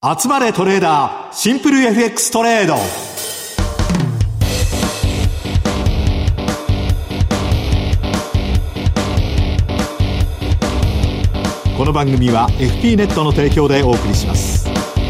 集まれトレーダーシンプル FX トレード。この番組は FP ネットの提供でお送りします。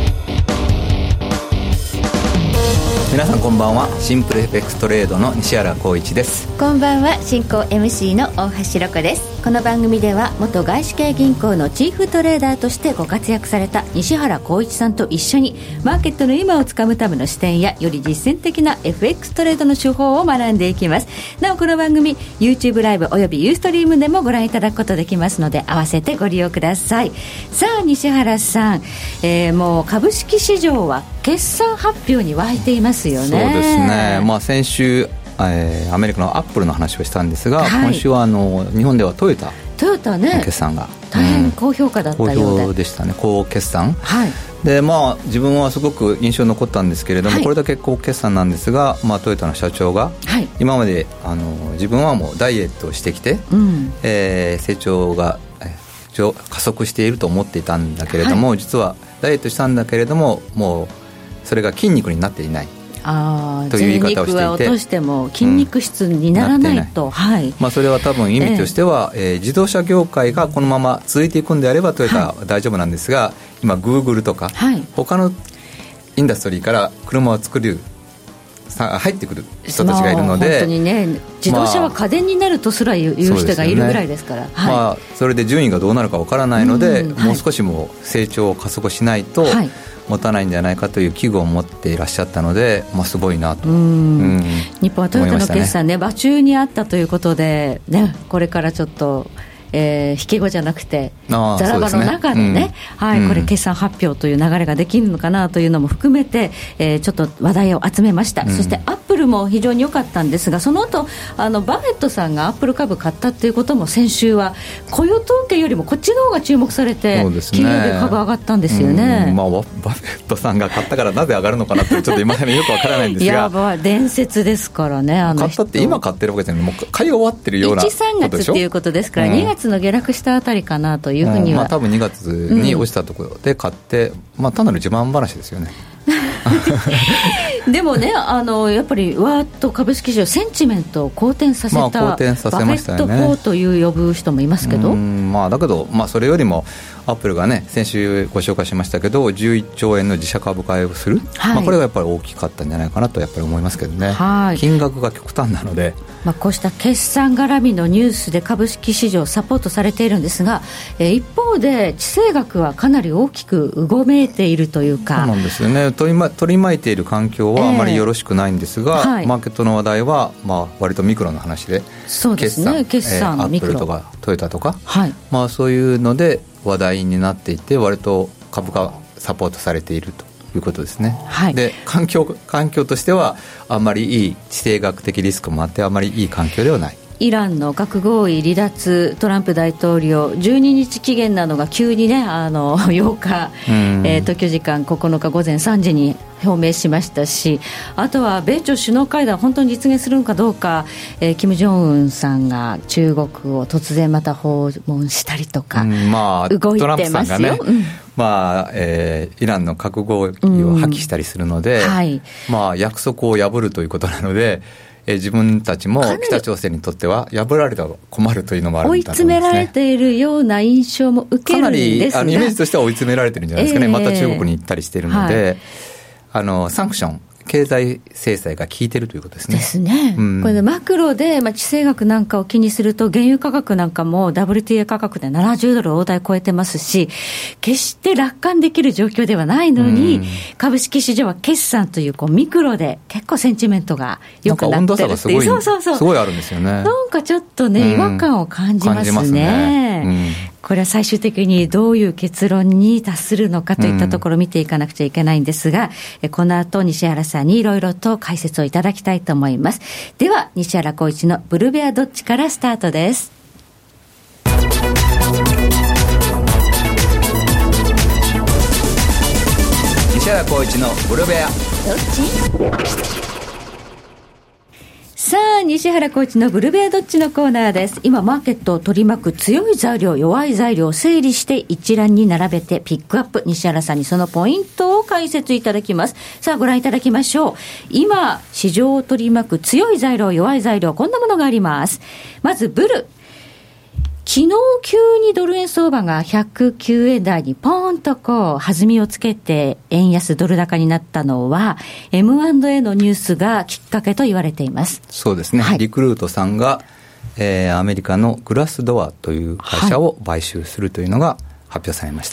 皆さんこんばんは。シンプル FX トレードの西原光一です。 こんばんは。進行 MC の大橋ロコです。この番組では元外資系銀行のチーフトレーダーとしてご活躍された西原光一さんと一緒にマーケットの今をつかむための視点やより実践的な FX トレードの手法を学んでいきます。なおこの番組 YouTube ライブおよび Ustream でもご覧いただくことできますので合わせてご利用ください。さあ西原さん、もう株式市場は決算発表に沸いていますよね。 そうですね、先週アメリカのアップルの話をしたんですが、今週は日本ではトヨタの決算が、 大変高評価だったようで、 好評でしたね。高決算、 はい、 で自分はすごく印象に残ったんですけれども、これだけ高決算なんですが、トヨタの社長が、今まで自分はもうダイエットをしてきて、成長が加速していると思っていたんだけれども、実はダイエットしたんだけれどももうそれが筋肉になっていないという言い方をしていて、 筋肉は落としても筋肉質にならないと、 それは多分意味としては、自動車業界がこのまま続いていくんであればトヨタは大丈夫なんですが、今グーグルとか、他のインダストリーから車を作る入ってくる人たちがいるので、 本当にね、自動車は家電になるとすら言う人がいるぐらいですから、 それで順位がどうなるかわからないので、もう少しも成長を加速しないと、持たないんじゃないかという危惧を持っていらっしゃったので、すごいなと。 日本はトヨタの決算ね、場中にあったということで、これからちょっと引き後じゃなくてザラ場の中でね、これ決算発表という流れができるのかなというのも含めて、ちょっと話題を集めました。そしてアップルも非常に良かったんですが、その後バフェットさんがアップル株買ったということも、先週は雇用統計よりもこっちの方が注目されて、企業で株上がったんですよね。 バフェットさんが買ったからなぜ上がるのかなってちょっと今までよくわからないんですが伝説ですからね。 買ったって今買ってるわけじゃない、もう買い終わってるようなことでしょ。 1、3月っていうことですから、2月の下落したあたりかなというふうには、 多分2月に落ちたところで買って、単なる自慢話ですよね。 でもね、やっぱりわーっと株式市場センチメントを好転させた、バフェット4という呼ぶ人もいますけど、 だけど、それよりもアップルがね、先週ご紹介しましたけど11兆円の自社株買いをする、これがやっぱり大きかったんじゃないかなとやっぱり思いますけどね。金額が極端なので、 こうした決算絡みのニュースで株式市場サポートされているんですが、一方で地政学はかなり大きくうごめいているというか、 そうなんですよね。取り巻いている環境はあまりよろしくないんですが、マーケットの話題は割とミクロの話で、 そうですね、決算アップルとかトヨタとか、そういうので話題になっていて、割と株価サポートされているということですね。で環境としてはあんまりいい地政学的リスクもあって、あんまりいい環境ではない。 イランの核合意離脱、トランプ大統領12日期限なのが急にね、8日、東京時間9日午前3時に表明しましたし、あとは米朝首脳会談本当に実現するのかどうか、金正恩さんが中国を突然また訪問したりとか、動いてますよ。トランプさんがね、 イランの核合意を破棄したりするので、約束を破るということなので、自分たちも北朝鮮にとっては破られたら困るというのもあるみたいな、 追い詰められているような印象も受けるんですが、 かなりイメージとしては追い詰められてるんじゃないですかね。また中国に行ったりしているので、サンクション、経済制裁が効いてるということですね。 ですね。これでマクロで、地政学なんかを気にすると、原油価格なんかも WTI 価格で70ドル大台超えてますし、決して楽観できる状況ではないのに、株式市場は決算というミクロで結構センチメントが良くなってるっていう、 すごいあるんですよね。 なんかちょっとね、違和感を感じますね。これは最終的にどういう結論に達するのかといったところを見ていかなくちゃいけないんですが、この後西原さんにいろいろと解説をいただきたいと思います。では西原光一のブルベアドッジからスタートです。 西原光一のブルベアドッジ。 さあ、西原コーチのブルベアドッチのコーナーです。今マーケットを取り巻く強い材料、弱い材料を整理して一覧に並べてピックアップ、西原さんにそのポイントを解説いただきます。さあ、ご覧いただきましょう。今市場を取り巻く強い材料、弱い材料、こんなものがあります。まずブル、昨日急にドル円相場が109円台にポーンとこう弾みをつけて円安ドル高になったのは M&A のニュースがきっかけと言われています。 そうですね、はい、リクルートさんが、アメリカのグラスドアという会社を買収するというのが発表されました、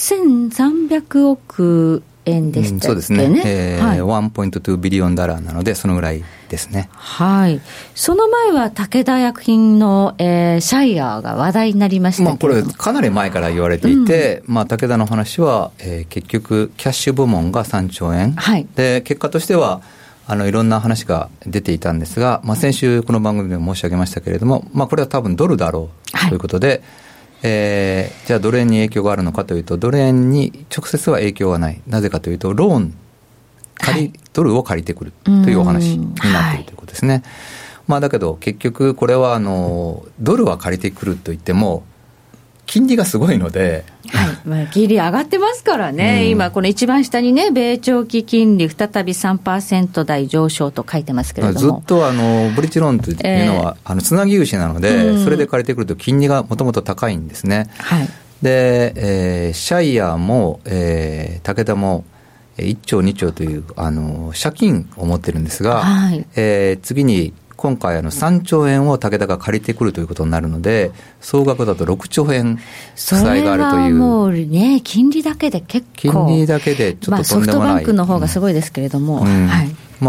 1300億円でしたっけね。 そうですね、はい、1.2 ビリオンダラーなのでそのぐらいですね。 はい。その前は武田薬品の、シャイヤーが話題になりましたけれども、 これかなり前から言われていて、武田の話は、結局キャッシュ部門が3兆円、はい、で結果としてはいろんな話が出ていたんですが、先週この番組でも申し上げましたけれども、これは多分ドルだろうということで、じゃあドル円に影響があるのかというと、ドル円に直接は影響はない。なぜかというとローンドルを借りてくるというお話になっているということですね。だけど結局これはドルは借りてくるといっても金利がすごいので、 はい、金利上がってますからね、今この一番下にね、米長期金利再び 3% 台上昇と書いてますけれども、 ずっとブリッジローンというのは、つなぎ融資なので、それで借りてくると金利がもともと高いんですね、はい、で、シャイヤーも、武田も1兆2兆という借金を持ってるんですが、はい、次に今回3兆円を武田が借りてくるということになるので、総額だと6兆円負債があるという。それはもうね、金利だけで結構、 金利だけでちょっととんでもない、 ソフトバンクの方がすごいですけれども、はい、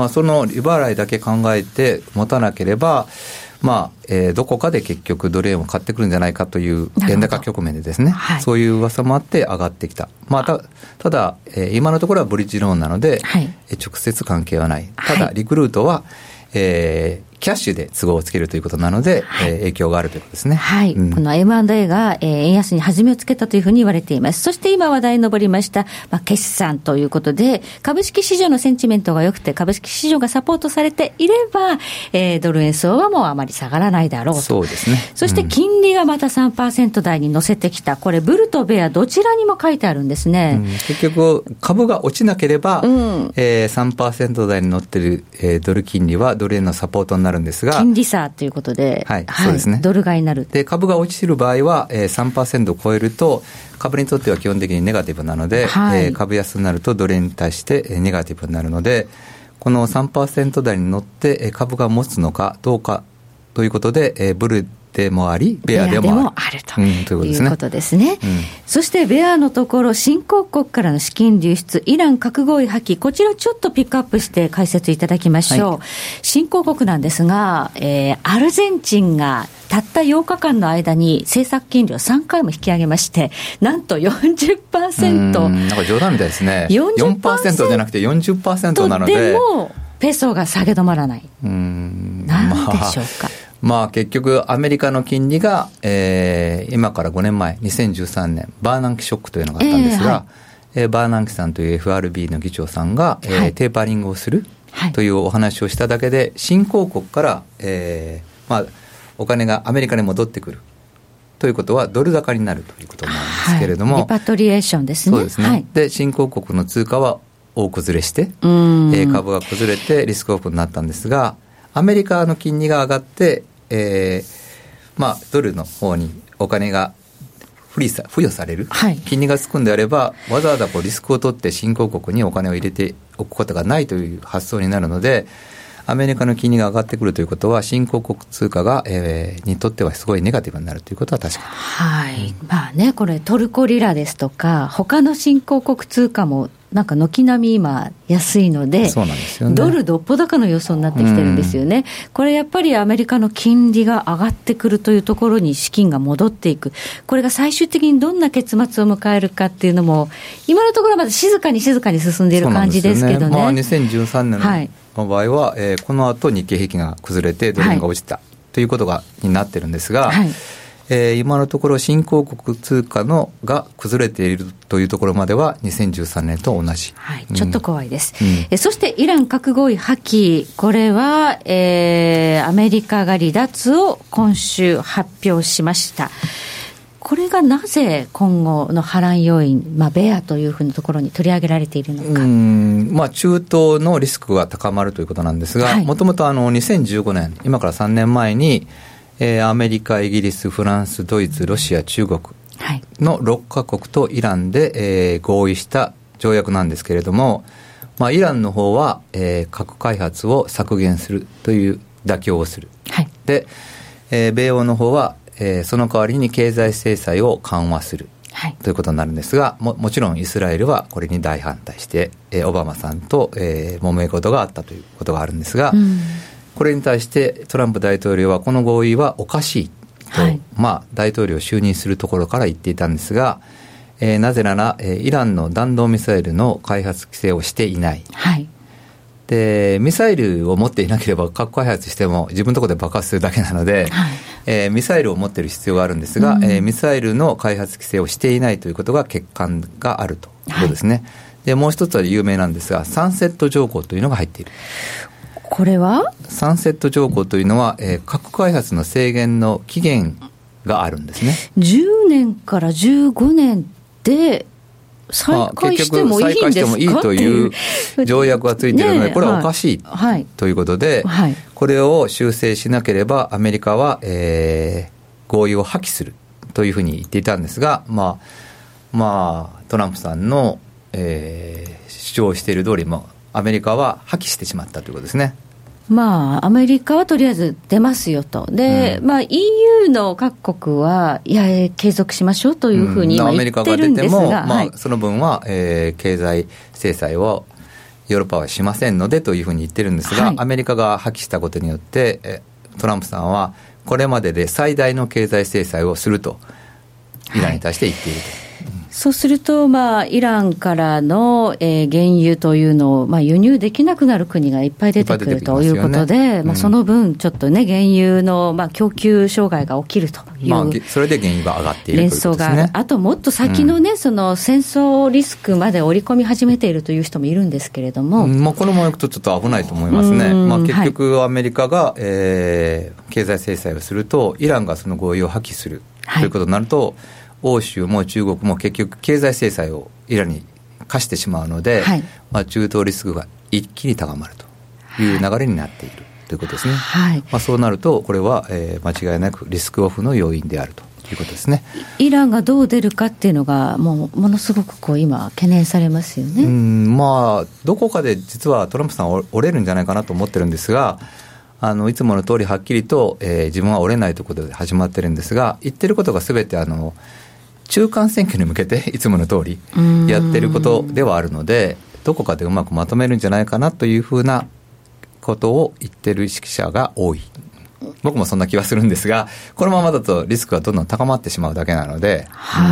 その利払いだけ考えて持たなければ、どこかで結局ドル円を買ってくるんじゃないかという円高局面でですね、はい、そういう噂もあって上がってきた。ただ、今のところはブリッジローンなので、はい、直接関係はない。ただリクルートは、キャッシュで都合をつけるということなので、はい、影響があるということですね。 はい。この M&A が、円安に弾みをつけたというふうに言われています。そして今話題に上りました、決算ということで、株式市場のセンチメントが良くて、株式市場がサポートされていれば、ドル円相場もあまり下がらないだろうと。 そうですね。 そして金利がまた 3% 台に乗せてきた。これ、ブルとベアどちらにも書いてあるんですね。 結局、株が落ちなければ、3% 台に乗っている、ドル金利はドル円のサポートになるんですが、 金利差ということで、 はい、そうですね、 ドル買いになる。 で、株が落ちる場合は、3% を超えると株にとっては基本的にネガティブなので、はい、株安になるとドル円に対してネガティブになるので、この 3% 台に乗って株が持つのかどうかということで、ブルでもありベアでもあるということですね。そしてベアのところ、新興国からの資金流出、イラン核合意破棄、こちらちょっとピックアップして解説いただきましょう。はい、新興国なんですが、アルゼンチンがたった8日間の間に政策金利を3回も引き上げまして、なんと 40%。 なんか冗談みたいですね。4% じゃなくて 40% なので。 でもペソが下げ止まらない。なんでしょうか。 結局アメリカの金利が、今から5年前2013年バーナンキショックというのがあったんですが、バーナンキさんという FRB の議長さんが、テーパリングをするというお話をしただけで、新興国から、お金がアメリカに戻ってくるということはドル高になるということなんですけれども、 リパトリエーションですね。 そうですね、で新興国の通貨は大崩れして、株が崩れてリスクオフになったんですが、アメリカの金利が上がって、ドルの方にお金が付与される、金利がつくんであれば、わざわざリスクを取って新興国にお金を入れておくことがないという発想になるので、アメリカの金利が上がってくるということは新興国通貨が、にとってはすごいネガティブになるということは確かに、 はい、これトルコリラですとか他の新興国通貨もなんか軒並み今安いので、 そうなんですよね、 ドルどっぽ高の予想になってきてるんですよね。これやっぱりアメリカの金利が上がってくるというところに資金が戻っていく、これが最終的にどんな結末を迎えるかっていうのも今のところはまだ静かに進んでいる感じですけどね。 2013年の場合は、この後日経平均が崩れてドル円が落ちた、ということになってるんですが、 今のところ新興国通貨のが崩れているというところまでは2013年と同じ、 はい、ちょっと怖いです、そしてイラン核合意破棄、これは、アメリカが離脱を今週発表しました。これがなぜ今後の波乱要因、ベアというふうなところに取り上げられているのか。 中東のリスクが高まるということなんですが、もともと2015年、今から3年前にアメリカ、イギリス、フランス、ドイツ、ロシア、中国の6カ国とイランで、合意した条約なんですけれども、イランの方は、核開発を削減するという妥協をする、で、米欧の方は、その代わりに経済制裁を緩和する、ということになるんですが、もちろんイスラエルはこれに大反対して、オバマさんと、揉め事があったということがあるんですが、これに対してトランプ大統領はこの合意はおかしいと、大統領就任するところから言っていたんですが、なぜなら、イランの弾道ミサイルの開発規制をしていない、でミサイルを持っていなければ核開発しても自分のところで爆発するだけなので、ミサイルを持っている必要があるんですが、ミサイルの開発規制をしていないということが欠陥があるということですね、でもう一つは有名なんですが、サンセット条項というのが入っている。 これはサンセット条項というのは、核開発の制限の期限があるんですね。 10年から15年で再開してもいいんですか、 結局再開してもいいという条約がついているので、これはおかしいということで、これを修正しなければアメリカは、合意を破棄するというふうに言っていたんですが、トランプさんの、主張している通りアメリカは破棄してしまったということですね。 アメリカはとりあえず出ますよと。で、EU の各国はいや継続しましょうというふうに今言ってるんですが、 アメリカが出ても、その分は、経済制裁をヨーロッパはしませんのでというふうに言ってるんですが、アメリカが破棄したことによって、トランプさんはこれまでで最大の経済制裁をするとイランに対して言っていると。 そうすると、イランからの、原油というのを、輸入できなくなる国がいっぱい出てくるということで、その分ちょっとね、原油の、供給障害が起きるという、 それで原油が上がっているということですね。 あともっと先のね、その戦争リスクまで織り込み始めているという人もいるんですけれども、 このままいくとちょっと危ないと思いますね。結局アメリカが、経済制裁をするとイランがその合意を破棄するということになると、欧州も中国も結局経済制裁をイランに課してしまうので、中東リスクが一気に高まるという流れになっているということですね。そうなるとこれは、間違いなくリスクオフの要因であるということですね。 イランがどう出るかっていうのがものすごく今懸念されますよね。 どこかで実はトランプさんは折れるんじゃないかなと思ってるんですが、いつもの通りはっきりと、自分は折れないということで始まってるんですが、言ってることがすべて中間選挙に向けていつもの通りやってることではあるので、どこかでうまくまとめるんじゃないかなというふうなことを言ってる識者が多い。僕もそんな気はするんですが、このままだとリスクがどんどん高まってしまうだけなので、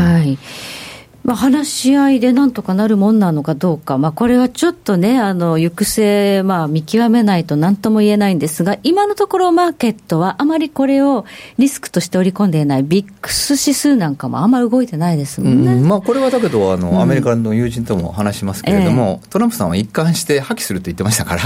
話し合いでなんとかなるもんなのかどうか、これはちょっとね、行く末、見極めないと何とも言えないんですが、今のところマーケットはあまりこれをリスクとして織り込んでいないビックス指数なんかもあんまり動いてないですもんね。 これはだけどアメリカの友人とも話しますけれども、トランプさんは一貫して破棄すると言ってましたから、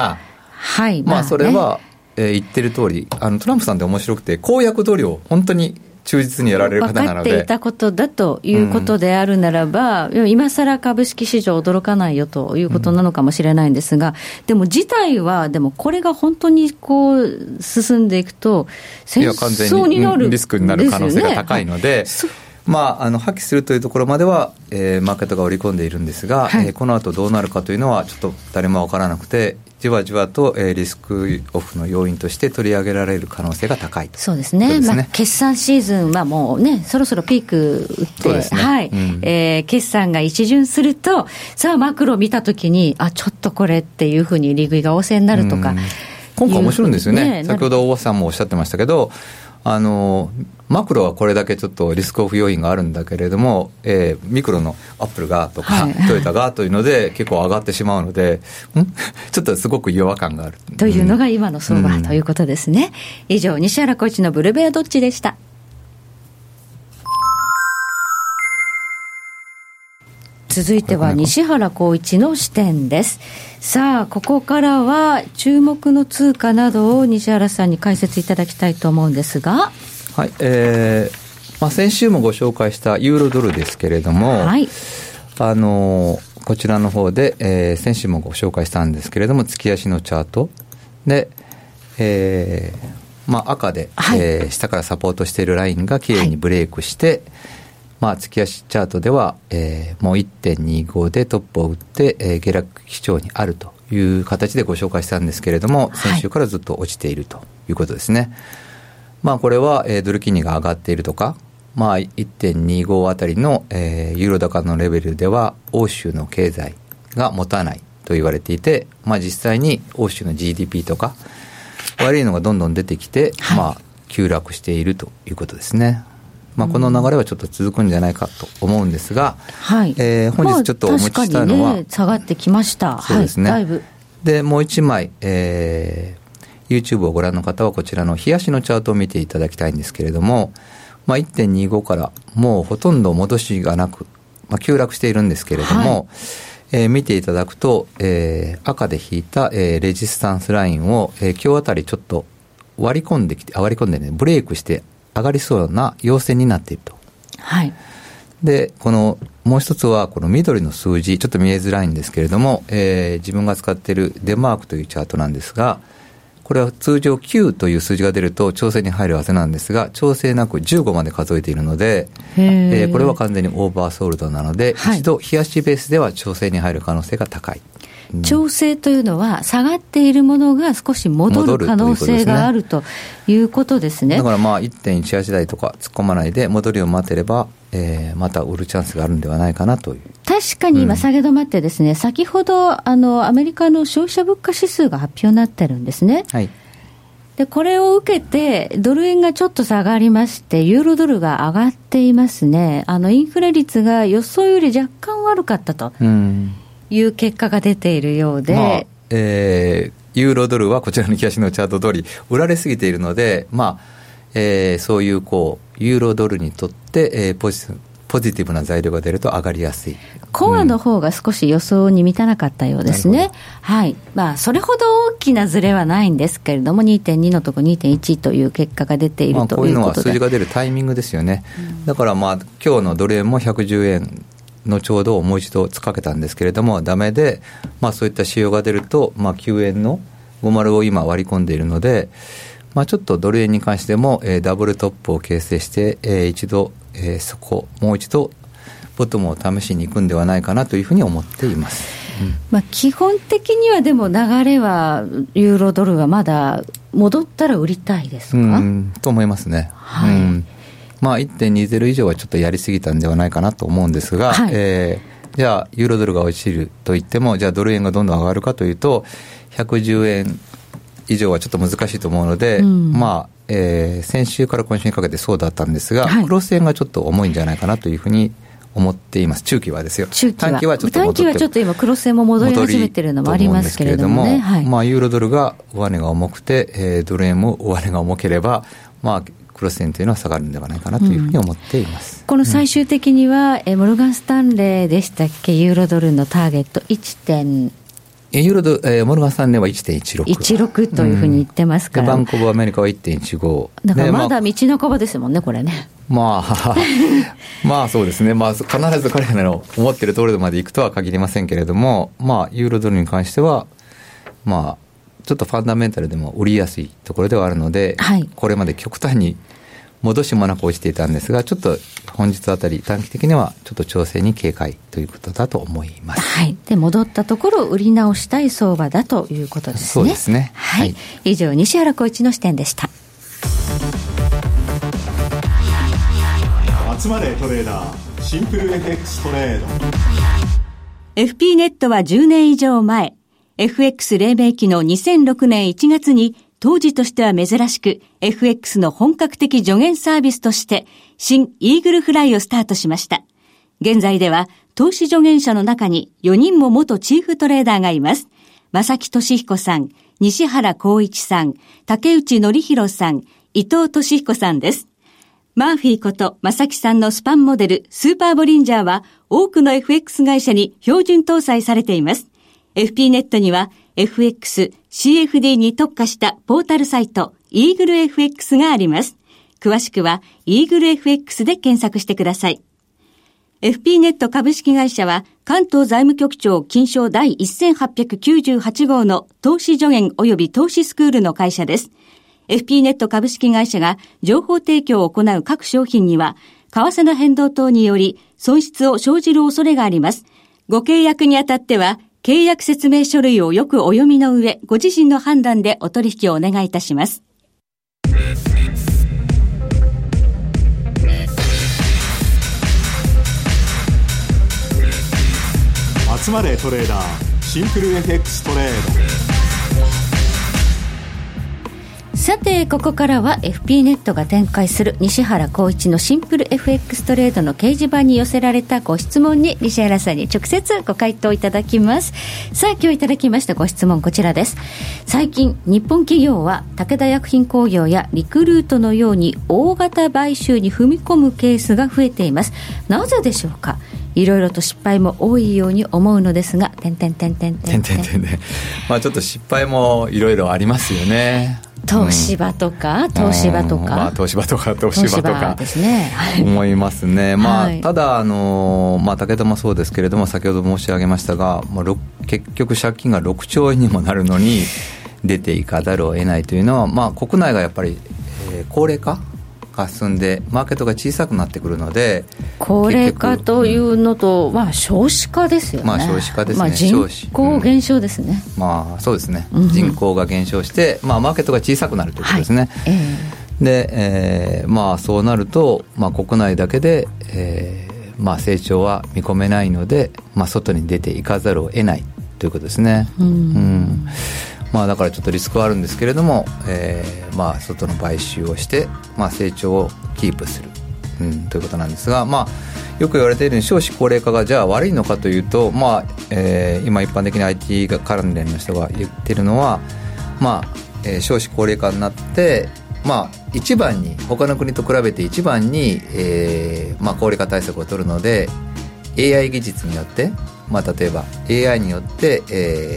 それは、言ってる通り、トランプさんって面白くて公約通りを本当に忠実にやられる方なので、 分かっていたことだということであるならば、今更株式市場驚かないよということなのかもしれないんですが、でも事態はでもこれが本当にこう進んでいくと戦争になる、 リスクになる可能性が高いので、破棄するというところまでは、マーケットが織り込んでいるんですが、この後どうなるかというのはちょっと誰も分からなくて、じわじわと、リスクオフの要因として取り上げられる可能性が高いと。 そうですね。決算シーズンはもうね、そろそろピーク打って、決算が一巡すると、さあマクロ見たときに、ちょっとこれっていうふうに利食いが旺盛になるとか。 今回面白いんですよね。先ほど大場さんもおっしゃってましたけど、マクロはこれだけちょっとリスクオフ要因があるんだけれども、ミクロのアップルがとか、トヨタがというので結構上がってしまうので、ちょっとすごく違和感があるというのが今の相場ということですね。以上、西原コーチのブルベアドッジでした。 続いては西原光一の視点です。さあここからは注目の通貨などを西原さんに解説いただきたいと思うんですが、 はい、先週もご紹介したユーロドルですけれども、はい、こちらの方で、先週もご紹介したんですけれども、月足のチャートで、赤で、はい、下からサポートしているラインがきれいにブレイクして、はい、月足チャートでは、もう 1.25 でトップを打って、下落基調にあるという形でご紹介したんですけれども、先週からずっと落ちているということですね。これは、ドル金利が上がっているとか、1.25 あたりの、ユーロ高のレベルでは欧州の経済が持たないと言われていて、実際に欧州の GDP とか悪いのがどんどん出てきて、はい、急落しているということですね。この流れはちょっと続くんじゃないかと思うんですが、はい、本日ちょっとお持ちしたのは、 確かにね、下がってきました。 そうですね、 はい、だいぶでもう一枚、YouTube をご覧の方はこちらの日足のチャートを見ていただきたいんですけれども、1.25 からもうほとんど戻しがなく、急落しているんですけれども、はい、見ていただくと、赤で引いた、レジスタンスラインを、今日あたりちょっと割り込んでね、ブレイクして上がりそうな陽線になっていると。はい。で、もう一つはこの緑の数字、ちょっと見えづらいんですけれども、自分が使っているデンマークというチャートなんですが、これは通常9という数字が出ると調整に入るはずなんですが、調整なく15まで数えているので、これは完全にオーバーソールドなので、はい、一度日足ベースでは調整に入る可能性が高い。 調整というのは下がっているものが少し戻る可能性があるということですね。 だから 1.18 台とか突っ込まないで戻りを待てれば、また売るチャンスがあるんではないかなという。 確かに今下げ止まってですね、先ほどアメリカの消費者物価指数が発表になってるんですね。はい。でこれを受けてドル円がちょっと下がりましてユーロドルが上がっていますね。インフレ率が予想より若干悪かったという結果が出ているようで、 ユーロドルはこちらの日足のチャート通り売られすぎているので、そういうユーロドルにとって、ポジティブな材料が出ると上がりやすい。 コアの方が少し予想に満たなかったようですね。はい。それほど大きなズレはないんですけれども、2.2 のとこ 2.1 という結果が出ているということで、 こういうのは数字が出るタイミングですよね。だから今日のドル円も110円のちょうどをもう一度つかけたんですけれどもダメで、そういった仕様が出ると、9円の50を今割り込んでいるので、ちょっとドル円に関しても、ダブルトップを形成して、一度、もう一度ボトムを試しに行くんではないかなというふうに思っています。 基本的にはでも流れはユーロドルはまだ戻ったら売りたいですか？ と思いますね。はい。1.20 以上はちょっとやりすぎたんではないかなと思うんですが、はい、じゃあユーロドルが落ちるといっても、じゃあドル円がどんどん上がるかというと110円以上はちょっと難しいと思うので、先週から今週にかけてそうだったんですが、はい、クロス円がちょっと重いんじゃないかなというふうに思っています。中期はですよ。 短期はちょっと今クロス円も戻り始めているのもありますけれどもね。 ユーロドルが上値が重くて、ドル円も上値が重ければ、クロス円というのは下がるんではないかなというふうに思っています。 この最終的には、モルガンスタンレーでしたっけ、ユーロドルのターゲットユーロドル、モルガンスタンレーは 1.16 というふうに言ってますから、 バンコブアメリカは 1.15 だからまだ道半ばですもんね、これね。 そうですね。必ず彼らの思っているところまで行くとは限りませんけれども、ユーロドルに関してはちょっとファンダメンタルでも売りやすいところではあるので、はい、これまで極端に戻しもなく落ちていたんですが、ちょっと本日あたり短期的にはちょっと調整に警戒ということだと思います。 はい。で戻ったところ売り直したい相場だということですね。 そうですね。 はい。以上西原浩一の視点でした。 集まれトレーダーシンプル FX トレード。 FP ネットは10年以上前、FX 黎明期の2006年1月に当時としては珍しく FX の本格的助言サービスとして新イーグルフライをスタートしました。現在では投資助言者の中に4人も元チーフトレーダーがいます。正木俊彦さん、西原光一さん、竹内則弘さん、伊藤俊彦さんです。 マーフィーこと正木さんのスパンモデルスーパーボリンジャーは多くの FX 会社に標準搭載されています。FP ネットには FX、CFD に特化したポータルサイトイーグル FX があります。詳しくはイーグル FX で検索してください。FP ネット株式会社は関東財務局長金賞第1898号の投資助言及び投資スクールの会社です。FP ネット株式会社が情報提供を行う各商品には為替の変動等により損失を生じる恐れがあります。ご契約にあたっては契約説明書類をよくお読みの上、ご自身の判断でお取引をお願いいたします。 集まれトレーダーシンプル FX トレード。 さてここからは FP ネットが展開する西原光一のシンプル FX トレードの掲示板に寄せられたご質問に西原さんに直接ご回答いただきます。さあ今日いただきましたご質問こちらです。最近日本企業は武田薬品工業やリクルートのように大型買収に踏み込むケースが増えています。なぜでしょうか。いろいろと失敗も多いように思うのですがね、 まあちょっと失敗もいろいろありますよね。 東芝とか、東芝ですね、 思いますね。まあ、ただ武田もそうですけれども先ほど申し上げましたが、結局借金が6兆円にもなるのに出ていかざるを得ないというのは、まあ、国内がやっぱり、高齢化が進んでマーケットが小さくなってくるので、 高齢化というのと、少子化ですよね。 少子化ですね。 人口減少ですね。 そうですね、人口が減少して、マーケットが小さくなるということですね。で、そうなると、国内だけで、成長は見込めないので、外に出ていかざるを得ないということですね。だからちょっとリスクはあるんですけれども、外の買収をして、成長をキープする、ということなんですが、よく言われているように少子高齢化がじゃあ悪いのかというと、今一般的に IT 関連の人が言ってるのは、少子高齢化になって、一番に他の国と比べて一番に、高齢化対策を取るので AI 技術によって、例えば AI によって、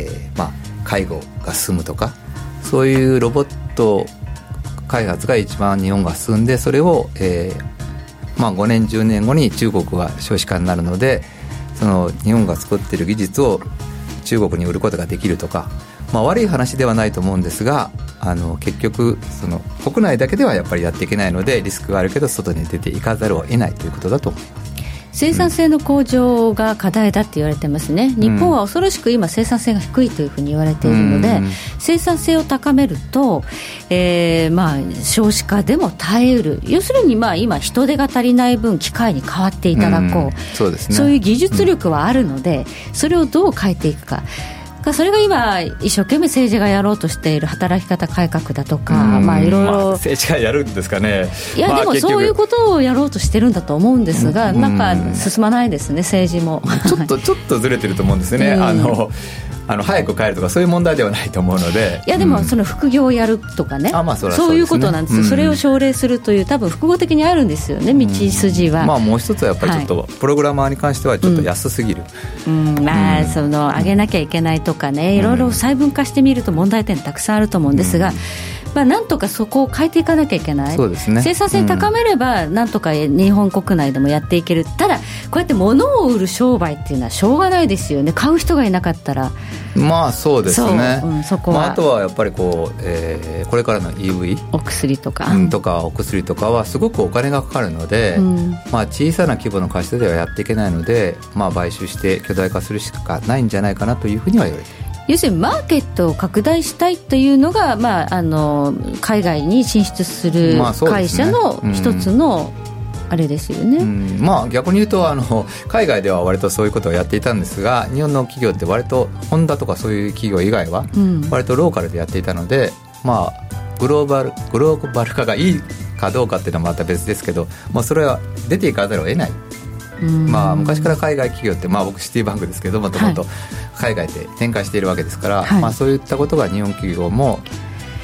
介護が進むとか、そういうロボット開発が一番日本が進んで、それを、5年10年後に中国が少子化になるので、その日本が作っている技術を中国に売ることができるとか、悪い話ではないと思うんですが、結局その国内だけではやっぱりやっていけないので、リスクがあるけど外に出ていかざるを得ないということだと思います。 生産性の向上が課題だって言われてますね。日本は恐ろしく今生産性が低いというふうに言われているので、生産性を高めると、少子化でも耐えうる、要するに今人手が足りない分機械に変わっていただこう、 そうですね、 そういう技術力はあるので、それをどう変えていくか、それが今一生懸命政治がやろうとしている働き方改革だとか、いろいろ政治がやるんですかね。 いや、でもそういうことをやろうとしてるんだと思うんですが、なんか進まないですね、政治もちょっとずれてると思うんですよね。早く帰るとかそういう問題ではないと思うので、 いやでもその副業をやるとかね、そういうことなんですよ。それを奨励するという多分複合的にあるんですよね、道筋は。 もう一つはやっぱりちょっと、プログラマーに関してはちょっと安すぎる、 その上げなきゃいけないとかね、いろいろ細分化してみると問題点たくさんあると思うんですが、なんとかそこを変えていかなきゃいけない。 そうですね、 生産性高めればなんとか日本国内でもやっていける。ただこうやって物を売る商売っていうのはしょうがないですよね。買う人がいなかったら。 そうですね。 そこは、 あとはやっぱりこれからの EV お薬とか、 お薬とかはすごくお金がかかるので、小さな規模の会社ではやっていけないので、買収して巨大化するしかないんじゃないかなというふうには言われている。 要するにマーケットを拡大したいというのが、海外に進出する会社の一つのあれですよね。 逆に言うと海外では割とそういうことをやっていたんですが、日本の企業って割とホンダとかそういう企業以外は割とローカルでやっていたので、グローバル化がいいかどうかっていうのはまた別ですけど、それは出ていかざるを得ない。昔から海外企業って、僕シティバンクですけどもともと海外で展開しているわけですから、そういったことが日本企業も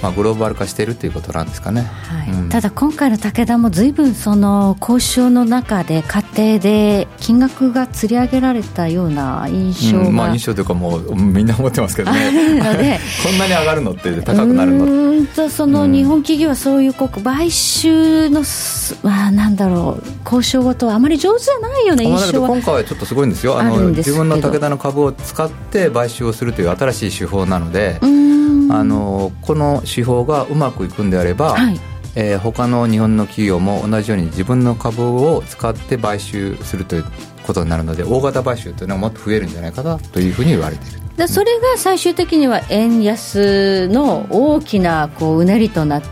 グローバル化しているということなんですかね、 はい、ただ今回の武田も随分その交渉の中で過程で金額が釣り上げられたような印象が、 印象というかもうみんな思ってますけどねのでこんなに上がるのって高くなるのその日本企業はそういう買収の、なんだろう、交渉事はあまり上手じゃないような印象は今回はちょっとすごいんですよ。自分の武田の株を使って買収をするという新しい手法なので、この手法がうまくいくんであれば、他の日本の企業も同じように自分の株を使って買収するということになるので、大型買収というのはもっと増えるんじゃないかなというふうに言われている。 それが最終的には円安の大きなうねりとなって、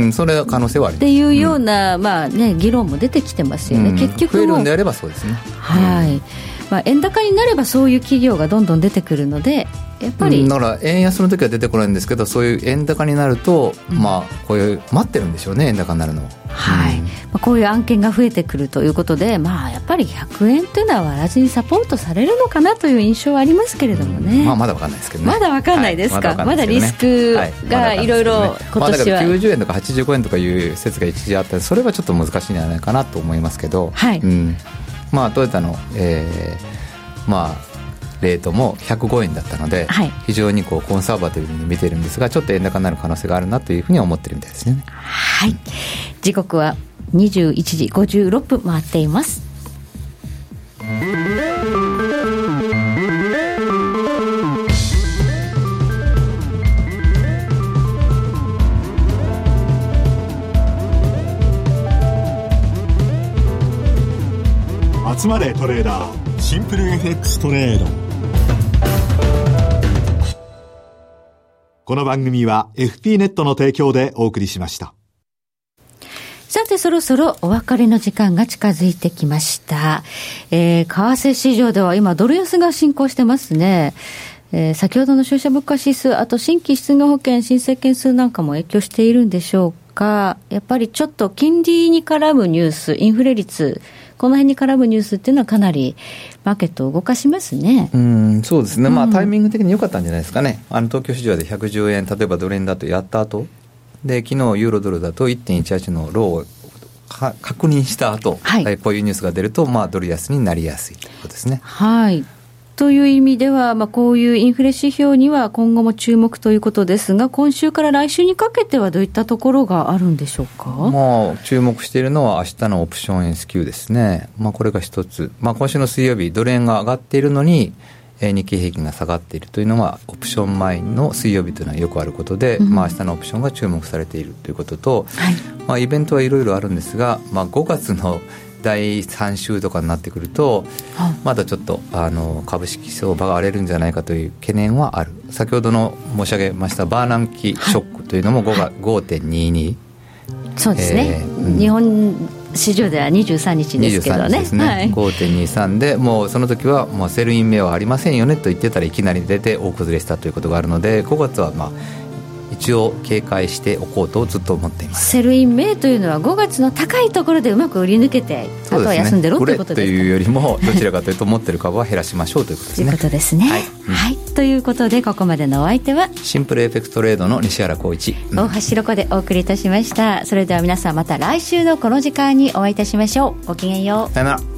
それは可能性はありますっていうような、議論も出てきてますよね、結局増えるんであればそうですね、 円高になればそういう企業がどんどん出てくるので、やっぱりだから円安の時は出てこないんですけど、そういう円高になると、こういう待ってるんでしょうね、円高になるのを。 こういう案件が増えてくるということで、やっぱり100円というのは割らずにサポートされるのかなという印象はありますけれどもね、 まだ分かんないですけどね。 まだ分かんないですか、まだリスクがいろいろ今年は、 90円とか85円とかいう説が一時あったので、それはちょっと難しいんじゃないかなと思いますけど、トヨタの、レートも105円だったので、非常にコンサバティブに見てるんですが、ちょっと円高になる可能性があるなというふうに思ってるみたいですね。 時刻は21時56分回っています。 集まれトレーダー、シンプル FX トレード。この番組は FP ネットの提供でお送りしました。 さて、そろそろお別れの時間が近づいてきました。為替市場では今ドル安が進行してますね。先ほどの消費者物価指数、あと新規失業保険申請件数なんかも影響しているんでしょうか。やっぱりちょっと金利に絡むニュース、インフレ率、この辺に絡むニュースっていうのはかなりマーケットを動かしますね。 そうですね、タイミング的に良かったんじゃないですかね。東京市場で110円、例えばドル円だとやった後で、昨日ユーロドルだと 1.18 のローを確認した後、こういうニュースが出ると、ドル安になりやすいということですね。 という意味では、こういうインフレ指標には今後も注目ということですが、今週から来週にかけてはどういったところがあるんでしょうか。 注目しているのは明日のオプション S q ですね。これが一つ、今週の水曜日ドル円が上がっているのに日経平均が下がっているというのは、オプション前の水曜日というのはよくあることで、明日のオプションが注目されているということと、イベントはいろいろあるんですが、5月の第3週とかになってくると、まだちょっと株式相場が荒れるんじゃないかという懸念はある。先ほどの申し上げましたバーナンキショックというのも 5.22、 そうですね、日本市場では23日ですけどね、 ですね、5.23 で、もうその時はもうセルイン目はありませんよねと言ってたらいきなり出て大崩れしたということがあるので、5月は一応警戒しておこうとずっと思っています。 セルインメイというのは5月の高いところでうまく売り抜けて、あとは休んでろということですか。 というよりもどちらかというと持ってる株は減らしましょうということですね。 ということですね。ということで、ここまでのお相手はシンプルFXトレードの西原浩一、 大橋ロコでお送りいたしました。それでは皆さん、また来週のこの時間にお会いいたしましょう。ごきげんよう。 さよなら。